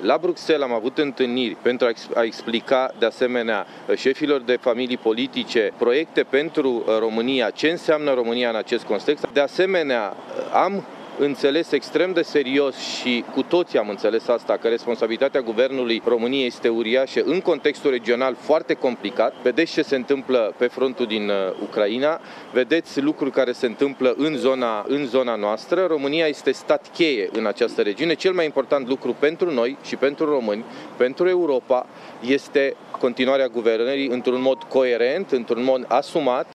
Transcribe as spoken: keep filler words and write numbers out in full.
La Bruxelles am avut întâlniri pentru a explica de asemenea șefilor de familii politice proiecte pentru România, ce înseamnă România în acest context. De asemenea, am înțeles extrem de serios și cu toții am înțeles asta, că responsabilitatea Guvernului României este uriașă în contextul regional foarte complicat. Vedeți ce se întâmplă pe frontul din Ucraina, vedeți lucruri care se întâmplă în zona, în zona noastră. România este stat cheie în această regiune. Cel mai important lucru pentru noi și pentru români, pentru Europa, este continuarea guvernării într-un mod coerent, într-un mod asumat,